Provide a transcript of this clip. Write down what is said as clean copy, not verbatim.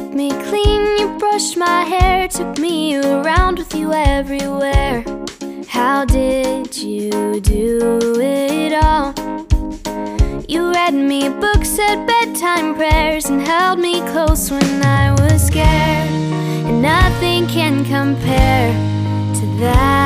kept me clean, you brushed my hair, took me around with you everywhere. How did you do it all? You read me books, said bedtime prayers, and held me close when I was scared. And nothing can compare to that.